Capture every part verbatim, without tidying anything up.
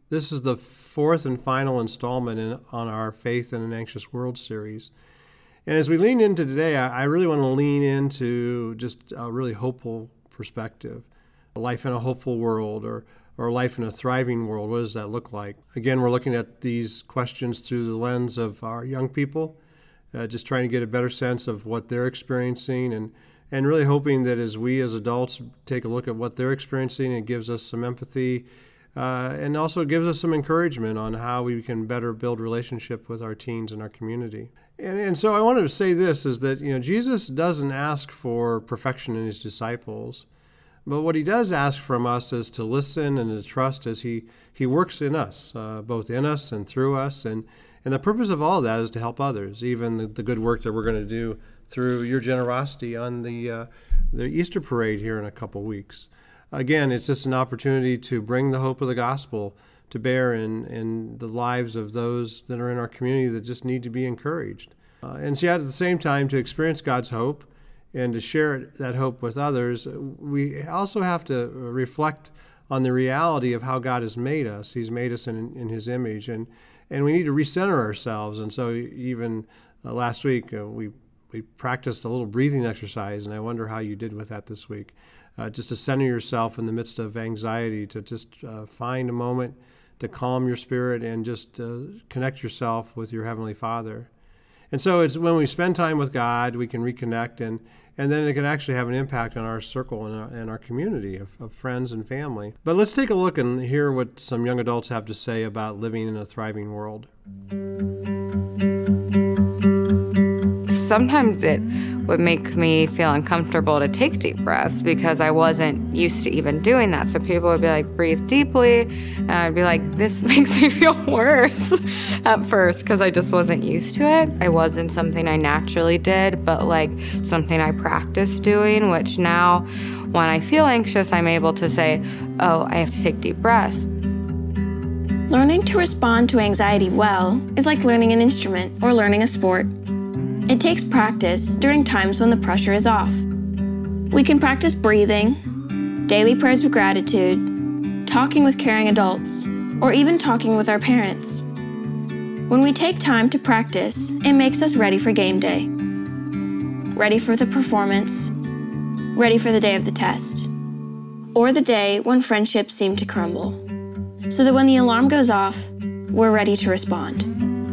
This is the fourth and final installment in, on our Faith in an Anxious World series. And as we lean into today, I, I really want to lean into just a really hopeful perspective. A life in a hopeful world, or or life in a thriving world. What does that look like? Again, we're looking at these questions through the lens of our young people, uh, just trying to get a better sense of what they're experiencing, and, and really hoping that as we as adults take a look at what they're experiencing, it gives us some empathy, uh, and also gives us some encouragement on how we can better build relationship with our teens and our community. And, and so I wanted to say this, is that, you know, Jesus doesn't ask for perfection in his disciples. But what he does ask from us is to listen and to trust as he, he works in us, uh, both in us and through us. And, and the purpose of all of that is to help others, even the, the good work that we're going to do through your generosity on the, uh, the Easter parade here in a couple weeks. Again, it's just an opportunity to bring the hope of the gospel to bear in, in the lives of those that are in our community that just need to be encouraged. Uh, and so at the same time, to experience God's hope and to share that hope with others, we also have to reflect on the reality of how God has made us. He's made us in, in his image, and, and we need to recenter ourselves. And so even uh, last week, uh, we, we practiced a little breathing exercise, and I wonder how you did with that this week. Uh, just to center yourself in the midst of anxiety, to just uh, find a moment to calm your spirit and just uh, connect yourself with your Heavenly Father. And so it's when we spend time with God, we can reconnect, and, and then it can actually have an impact on our circle and our, and our community of, of friends and family. But let's take a look and hear what some young adults have to say about living in a thriving world. Sometimes it would make me feel uncomfortable to take deep breaths because I wasn't used to even doing that. So people would be like, breathe deeply. And I'd be like, this makes me feel worse at first because I just wasn't used to it. It wasn't something I naturally did, but like something I practiced doing, which now when I feel anxious, I'm able to say, oh, I have to take deep breaths. Learning to respond to anxiety well is like learning an instrument or learning a sport. It takes practice during times when the pressure is off. We can practice breathing, daily prayers of gratitude, talking with caring adults, or even talking with our parents. When we take time to practice, it makes us ready for game day, ready for the performance, ready for the day of the test, or the day when friendships seem to crumble, so that when the alarm goes off, we're ready to respond.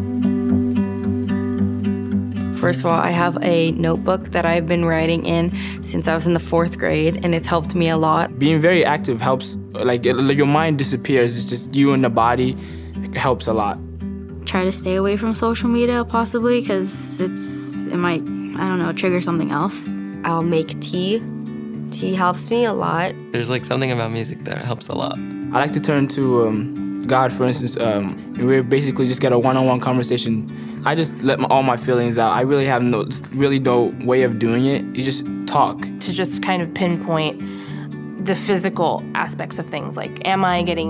First of all, I have a notebook that I've been writing in since I was in the fourth grade, and it's helped me a lot. Being very active helps, like, like your mind disappears. It's just you and the body. It helps a lot. Try to stay away from social media, possibly, because it's it might, I don't know, trigger something else. I'll make tea. Tea helps me a lot. There's like something about music that helps a lot. I like to turn to um, God, for instance, um, and we basically just get a one-on-one conversation. I just let my, all my feelings out. I really have no, really no way of doing it. You just talk. To just kind of pinpoint the physical aspects of things, like, am I getting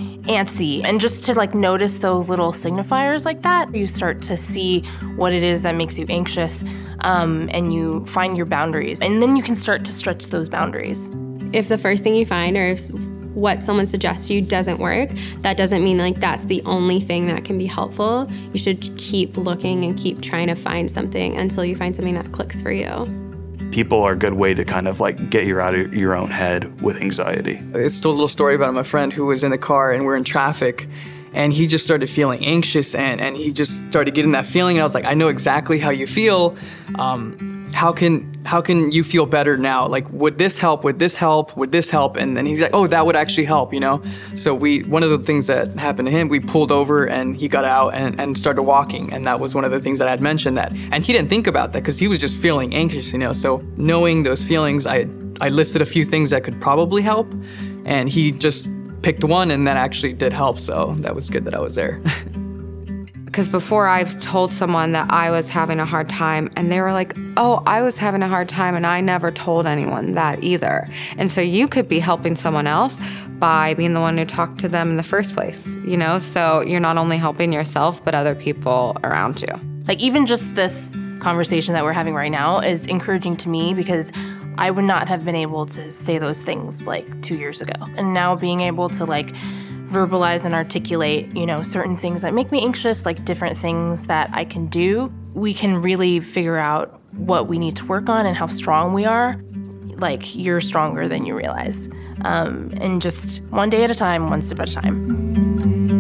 antsy? And just to like notice those little signifiers like that, you start to see what it is that makes you anxious, um, and you find your boundaries. And then you can start to stretch those boundaries. If the first thing you find, or if what someone suggests to you doesn't work, that doesn't mean like that's the only thing that can be helpful. You should keep looking and keep trying to find something until you find something that clicks for you. People are a good way to kind of like get you out of your own head with anxiety. It's told a little story about my friend who was in the car and we're in traffic, and he just started feeling anxious, and, and he just started getting that feeling, and I was like, I know exactly how you feel. Um, how can how can you feel better now? Like, would this help? Would this help? Would this help? And then he's like, oh, that would actually help, you know? So we, one of the things that happened to him, we pulled over and he got out and, and started walking. And that was one of the things that I had mentioned that. And he didn't think about that because he was just feeling anxious, you know? So knowing those feelings, I, I listed a few things that could probably help. And he just picked one, and that actually did help. So that was good that I was there. Because before I've told someone that I was having a hard time, and they were like, oh, I was having a hard time, and I never told anyone that either. And so you could be helping someone else by being the one who talked to them in the first place, you know? So you're not only helping yourself, but other people around you. Like, even just this conversation that we're having right now is encouraging to me, because I would not have been able to say those things like two years ago. And now being able to like verbalize and articulate, you know, certain things that make me anxious, like different things that I can do, we can really figure out what we need to work on and how strong we are. Like, you're stronger than you realize. Um, and just one day at a time, one step at a time.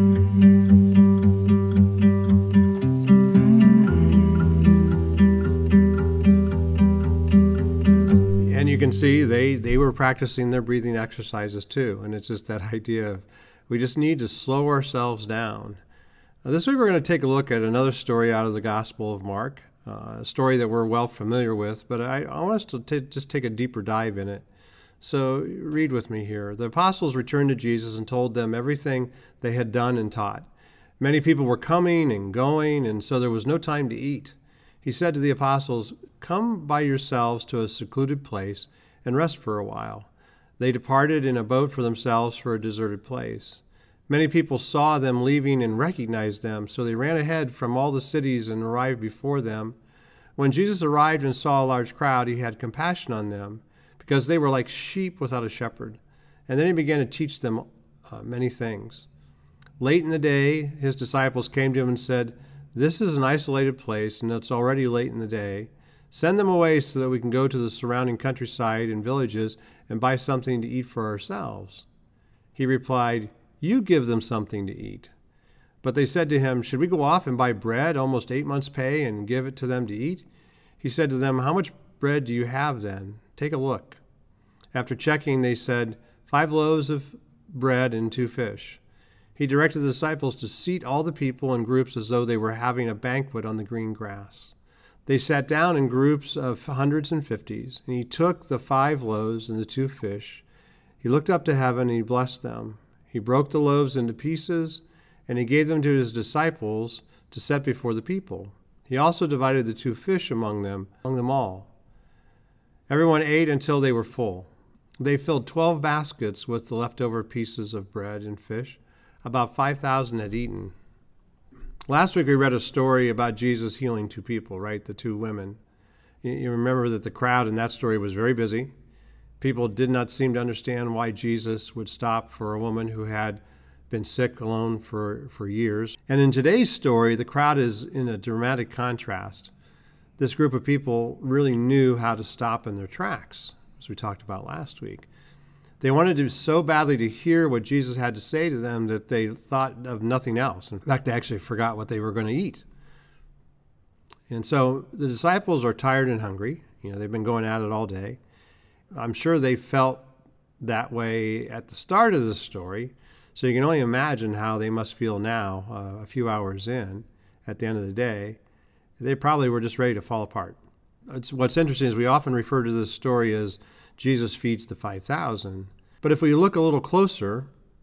You can see they, they were practicing their breathing exercises too. And it's just that idea of we just need to slow ourselves down. Now, this week we're going to take a look at another story out of the Gospel of Mark, uh, a story that we're well familiar with, but I, I want us to t- just take a deeper dive in it. So read with me here. The apostles returned to Jesus and told them everything they had done and taught. Many people were coming and going, and so there was no time to eat. He said to the apostles, "Come by yourselves to a secluded place and rest for a while." They departed in a boat for themselves for a deserted place. Many people saw them leaving and recognized them, so they ran ahead from all the cities and arrived before them. When Jesus arrived and saw a large crowd, he had compassion on them, because they were like sheep without a shepherd. And then he began to teach them uh, many things. Late in the day, his disciples came to him and said, "This is an isolated place, and it's already late in the day. Send them away so that we can go to the surrounding countryside and villages and buy something to eat for ourselves." He replied, "You give them something to eat." But they said to him, "Should we go off and buy bread, almost eight months' pay, and give it to them to eat?" He said to them, "How much bread do you have then? Take a look." After checking, they said, "Five loaves of bread and two fish." He directed the disciples to seat all the people in groups as though they were having a banquet on the green grass. They sat down in groups of hundreds and fifties, and he took the five loaves and the two fish. He looked up to heaven and he blessed them. He broke the loaves into pieces, and he gave them to his disciples to set before the people. He also divided the two fish among them, among them all. Everyone ate until they were full. They filled twelve baskets with the leftover pieces of bread and fish. About five thousand had eaten. Last week we read a story about Jesus healing two people, right? The two women. You remember that the crowd in that story was very busy. People did not seem to understand why Jesus would stop for a woman who had been sick alone for, for years. And in today's story, the crowd is in a dramatic contrast. This group of people really knew how to stop in their tracks, as we talked about last week. They wanted to so badly to hear what Jesus had to say to them that they thought of nothing else. In fact, they actually forgot what they were going to eat. And so the disciples are tired and hungry. You know, they've been going at it all day. I'm sure they felt that way at the start of the story. So you can only imagine how they must feel now, uh, a few hours in, at the end of the day. They probably were just ready to fall apart. It's, what's interesting is we often refer to this story as Jesus feeds the five thousand. But if we look a little closer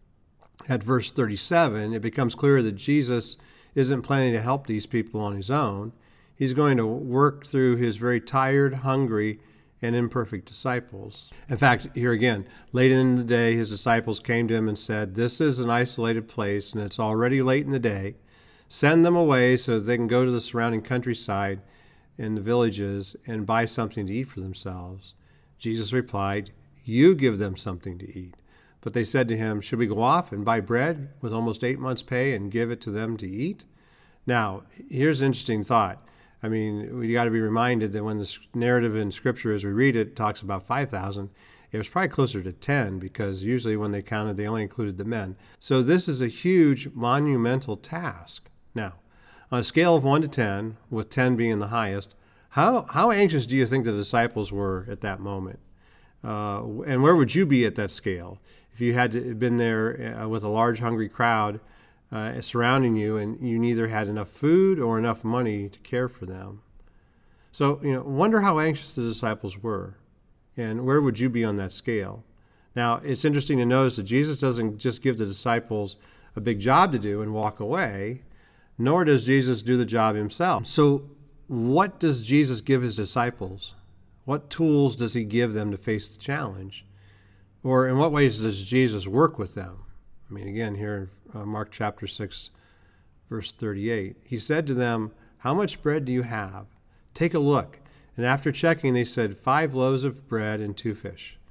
at verse thirty-seven, it becomes clear that Jesus isn't planning to help these people on his own. He's going to work through his very tired, hungry, and imperfect disciples. In fact, here again, late in the day, his disciples came to him and said, "This is an isolated place, and it's already late in the day. Send them away so that they can go to the surrounding countryside and the villages and buy something to eat for themselves." Jesus replied, "You give them something to eat." But they said to him, "Should we go off and buy bread with almost eight months' pay and give it to them to eat?" Now, here's an interesting thought. I mean, we got to be reminded that when the narrative in Scripture, as we read it, talks about five thousand, it was probably closer to ten, because usually when they counted, they only included the men. So this is a huge, monumental task. Now, on a scale of one to ten, with ten being the highest, how how anxious do you think the disciples were at that moment? Uh, and where would you be at that scale if you had to, been there uh, with a large, hungry crowd uh, surrounding you, and you neither had enough food or enough money to care for them? So, you know, wonder how anxious the disciples were, and where would you be on that scale? Now, it's interesting to notice that Jesus doesn't just give the disciples a big job to do and walk away, nor does Jesus do the job himself. So what does Jesus give his disciples? What tools does he give them to face the challenge? Or in what ways does Jesus work with them? I mean, again, here in uh, Mark chapter six, verse thirty-eight, he said to them, "How much bread do you have? Take a look." And after checking, they said, "Five loaves of bread and two fish."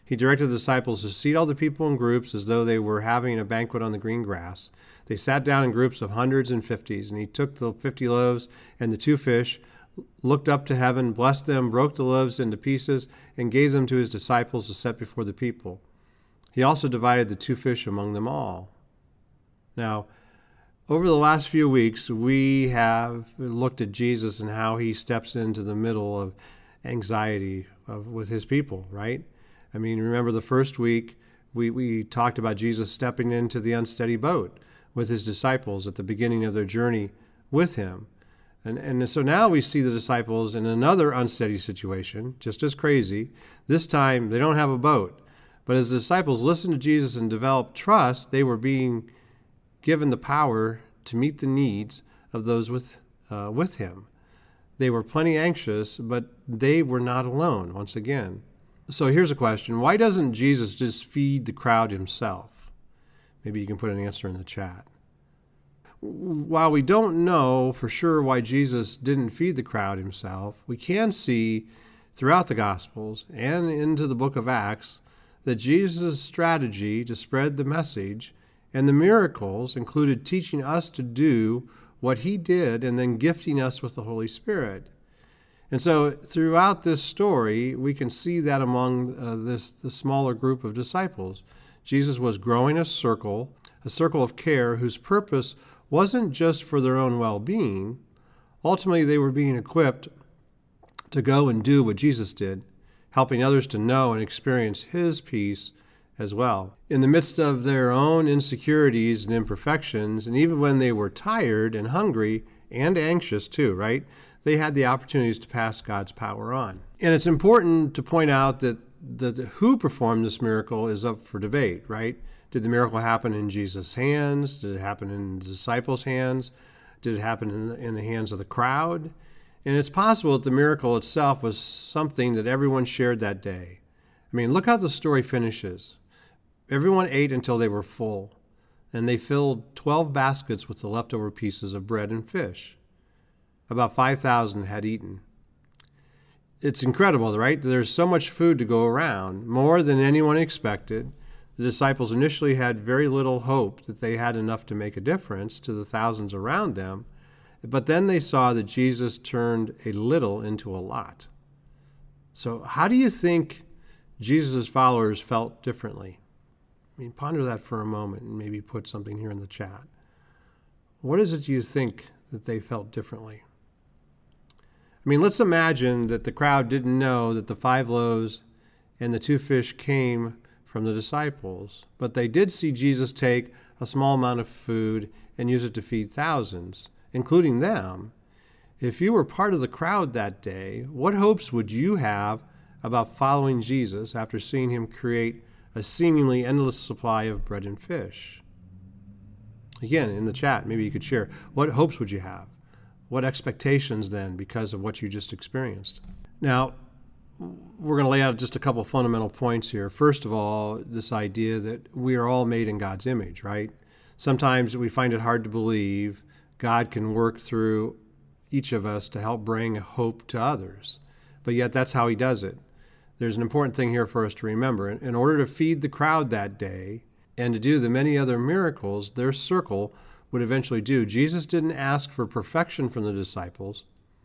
He directed the disciples to seat all the people in groups as though they were having a banquet on the green grass. They sat down in groups of hundreds and fifties, and he took the fifty loaves and the two fish, looked up to heaven, blessed them, broke the loaves into pieces, and gave them to his disciples to set before the people. He also divided the two fish among them all. Now, over the last few weeks, we have looked at Jesus and how he steps into the middle of anxiety of, with his people, right? I mean, remember the first week, we, we talked about Jesus stepping into the unsteady boat with his disciples at the beginning of their journey with him. And, and so now we see the disciples in another unsteady situation, just as crazy. This time, they don't have a boat. But as the disciples listened to Jesus and developed trust, they were being given the power to meet the needs of those with uh, with him. They were plenty anxious, but they were not alone, once again. So here's a question. Why doesn't Jesus just feed the crowd himself? Maybe you can put an answer in the chat. While we don't know for sure why Jesus didn't feed the crowd himself, we can see throughout the Gospels and into the book of Acts that Jesus' strategy to spread the message and the miracles included teaching us to do what he did and then gifting us with the Holy Spirit. And so throughout this story, we can see that among uh, this the smaller group of disciples. Jesus was growing a circle, a circle of care whose purpose wasn't just for their own well-being. Ultimately, they were being equipped to go and do what Jesus did, helping others to know and experience his peace as well. In the midst of their own insecurities and imperfections, and even when they were tired and hungry and anxious too, right? They had the opportunities to pass God's power on. And it's important to point out that the, the who performed this miracle is up for debate, right? Did the miracle happen in Jesus' hands? Did it happen in the disciples' hands? Did it happen in the, in the hands of the crowd? And it's possible that the miracle itself was something that everyone shared that day. I mean, look how the story finishes. Everyone ate until they were full, and they filled twelve baskets with the leftover pieces of bread and fish. About five thousand had eaten. It's incredible, right? There's so much food to go around, more than anyone expected. The disciples initially had very little hope that they had enough to make a difference to the thousands around them, but then they saw that Jesus turned a little into a lot. So how do you think Jesus' followers felt differently? I mean, ponder that for a moment and maybe put something here in the chat. What is it you think that they felt differently? I mean, let's imagine that the crowd didn't know that the five loaves and the two fish came from the disciples, but they did see Jesus take a small amount of food and use it to feed thousands, including them. If you were part of the crowd that day, what hopes would you have about following Jesus after seeing him create a seemingly endless supply of bread and fish? Again, in the chat, maybe you could share. What hopes would you have? What expectations then because of what you just experienced? Now, we're going to lay out just a couple fundamental points here. First of all, this idea that we are all made in God's image, right? Sometimes we find it hard to believe God can work through each of us to help bring hope to others, but yet that's how he does it. There's an important thing here for us to remember. In order to feed the crowd that day and to do the many other miracles their circle would eventually do, Jesus didn't ask for perfection from the disciples.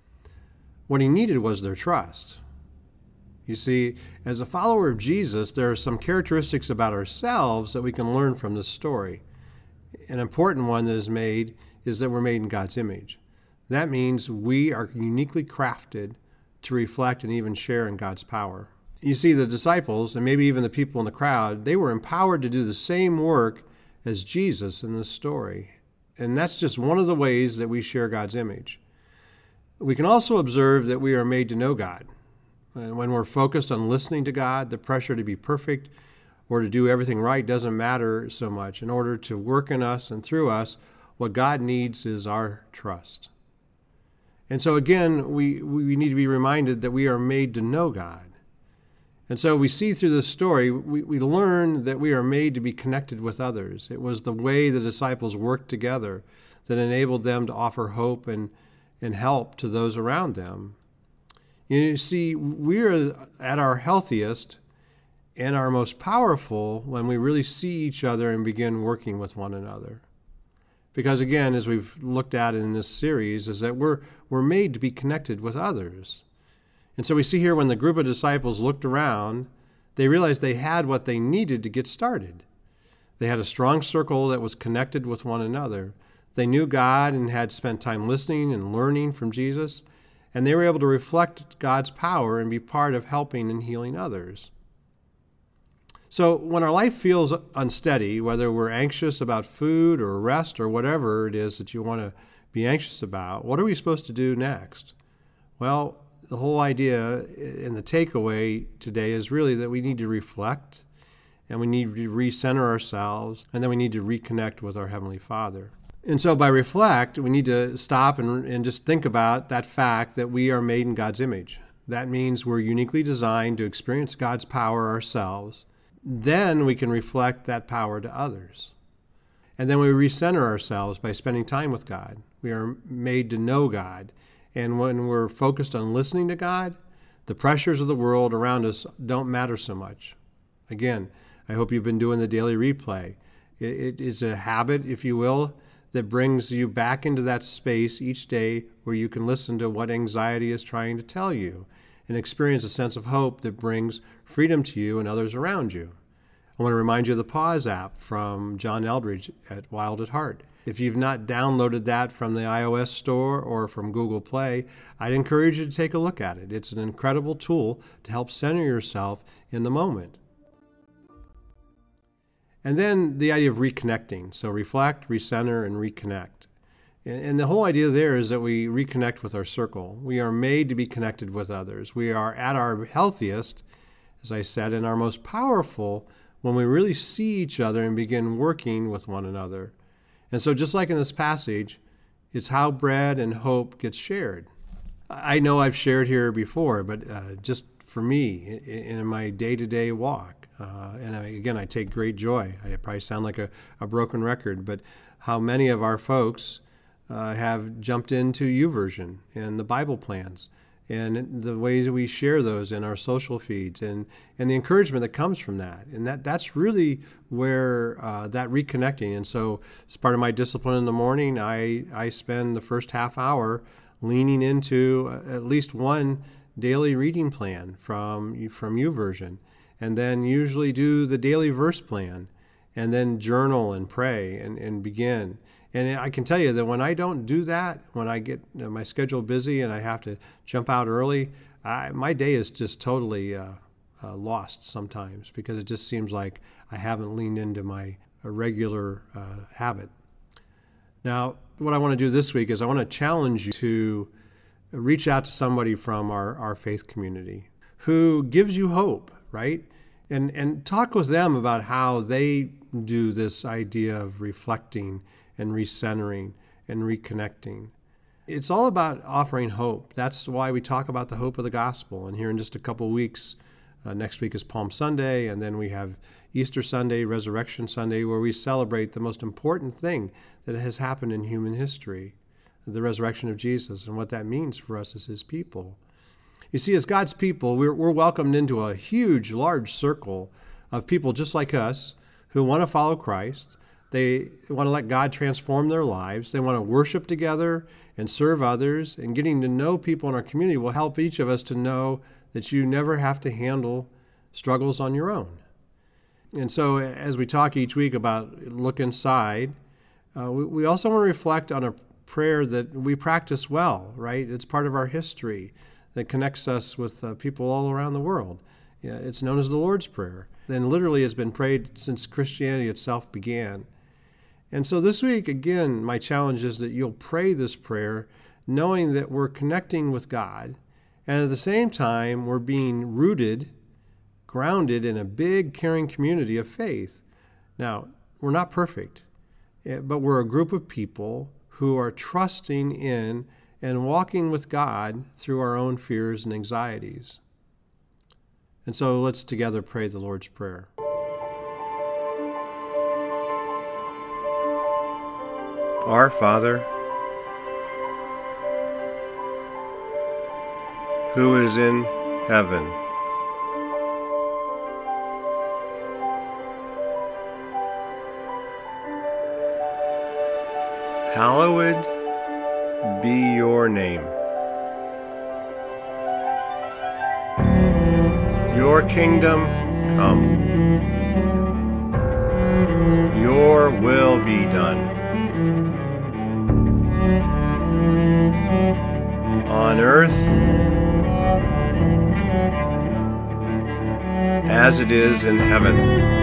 What he needed was their trust. You see, as a follower of Jesus, there are some characteristics about ourselves that we can learn from this story. An important one that is made is that we're made in God's image. That means we are uniquely crafted to reflect and even share in God's power. You see, the disciples, and maybe even the people in the crowd, they were empowered to do the same work as Jesus in this story. And that's just one of the ways that we share God's image. We can also observe that we are made to know God. And when we're focused on listening to God, the pressure to be perfect or to do everything right doesn't matter so much. In order to work in us and through us, what God needs is our trust. And so again, we, we need to be reminded that we are made to know God. And so we see through this story, we, we learn that we are made to be connected with others. It was the way the disciples worked together that enabled them to offer hope and, and help to those around them. You see, we're at our healthiest and are most powerful when we really see each other and begin working with one another. Because again, as we've looked at in this series, is that we're, we're made to be connected with others. And so we see here when the group of disciples looked around, they realized they had what they needed to get started. They had a strong circle that was connected with one another. They knew God and had spent time listening and learning from Jesus, and they were able to reflect God's power and be part of helping and healing others. So when our life feels unsteady, whether we're anxious about food or rest or whatever it is that you want to be anxious about, what are we supposed to do next? Well, the whole idea and the takeaway today is really that we need to reflect, and we need to recenter ourselves, and then we need to reconnect with our Heavenly Father. And so by reflect, we need to stop and, and just think about that fact that we are made in God's image. That means we're uniquely designed to experience God's power ourselves. Then we can reflect that power to others. And then we recenter ourselves by spending time with God. We are made to know God. And when we're focused on listening to God, the pressures of the world around us don't matter so much. Again, I hope you've been doing the daily replay. It, it is a habit, if you will, that brings you back into that space each day where you can listen to what anxiety is trying to tell you and experience a sense of hope that brings freedom to you and others around you. I want to remind you of the Pause app from John Eldridge at Wild at Heart. If you've not downloaded that from the iOS store or from Google Play, I'd encourage you to take a look at it. It's an incredible tool to help center yourself in the moment. And then the idea of reconnecting. So reflect, recenter, and reconnect. And the whole idea there is that we reconnect with our circle. We are made to be connected with others. We are at our healthiest, as I said, and our most powerful when we really see each other and begin working with one another. And so just like in this passage, it's how bread and hope gets shared. I know I've shared here before, but uh, just for me, in, in my day-to-day walk, uh, and I, again, I take great joy. I probably sound like a, a broken record, but how many of our folks uh, have jumped into YouVersion and the Bible plans, and the ways that we share those in our social feeds, and, and the encouragement that comes from that. And that that's really where uh, that reconnecting. And so as part of my discipline in the morning, I, I spend the first half hour leaning into at least one daily reading plan from, from YouVersion, and then usually do the daily verse plan, and then journal and pray and, and begin. And I can tell you that when I don't do that, when I get you know, my schedule busy and I have to jump out early, I, my day is just totally uh, uh, lost sometimes, because it just seems like I haven't leaned into my uh, regular uh, habit. Now, what I want to do this week is I want to challenge you to reach out to somebody from our, our faith community who gives you hope, right? And, and talk with them about how they do this idea of reflecting and recentering and reconnecting. It's all about offering hope. That's why we talk about the hope of the gospel. And here in just a couple weeks, uh, next week is Palm Sunday, and then we have Easter Sunday, Resurrection Sunday, where we celebrate the most important thing that has happened in human history, the resurrection of Jesus, and what that means for us as his people. You see, as God's people, we're, we're welcomed into a huge, large circle of people just like us who want to follow Christ. They want to let God transform their lives. They want to worship together and serve others. And getting to know people in our community will help each of us to know that you never have to handle struggles on your own. And so as we talk each week about look inside, uh, we, we also want to reflect on a prayer that we practice well, right? It's part of our history that connects us with uh, people all around the world. Yeah, it's known as the Lord's Prayer. And literally has been prayed since Christianity itself began. And so this week, again, my challenge is that you'll pray this prayer knowing that we're connecting with God, and at the same time, we're being rooted, grounded in a big, caring community of faith. Now, we're not perfect, but we're a group of people who are trusting in and walking with God through our own fears and anxieties. And so let's together pray the Lord's Prayer. Our Father, who is in heaven, Hallowed be your name. Your kingdom come. Your will be done. On earth as it is in heaven.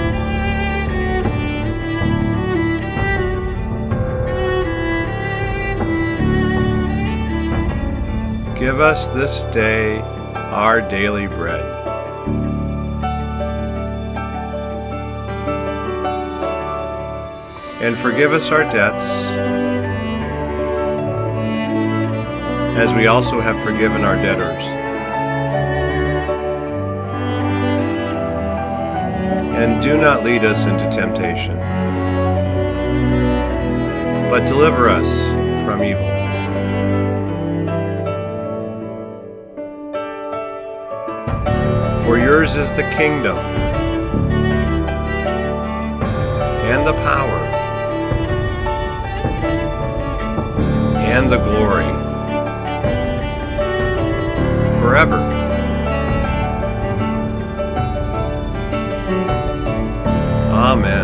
Give us this day our daily bread. And forgive us our debts, as we also have forgiven our debtors. And do not lead us into temptation, but deliver us from evil. For yours is the kingdom, and the power, and the glory, forever. Amen.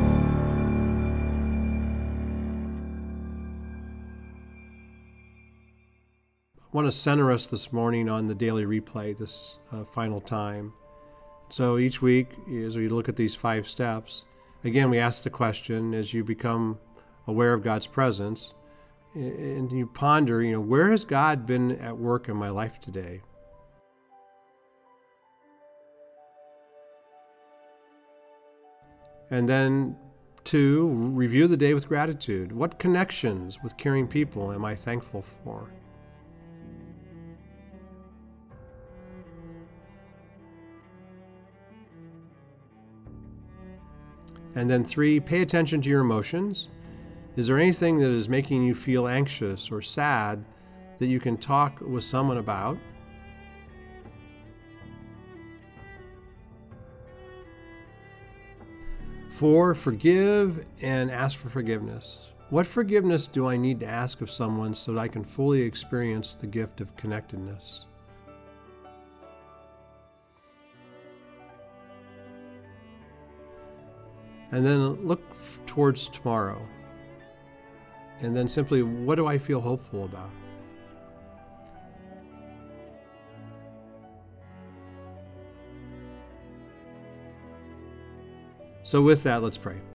I want to center us this morning on the daily replay, this uh, final time. So each week, as we look at these five steps, again, we ask the question as you become aware of God's presence, and you ponder, you know, where has God been at work in my life today? And then, two, review the day with gratitude. What connections with caring people am I thankful for? And then three, pay attention to your emotions. Is there anything that is making you feel anxious or sad that you can talk with someone about? Four, forgive and ask for forgiveness. What forgiveness do I need to ask of someone so that I can fully experience the gift of connectedness? And then look f- towards tomorrow. And then simply, what do I feel hopeful about? So with that, let's pray.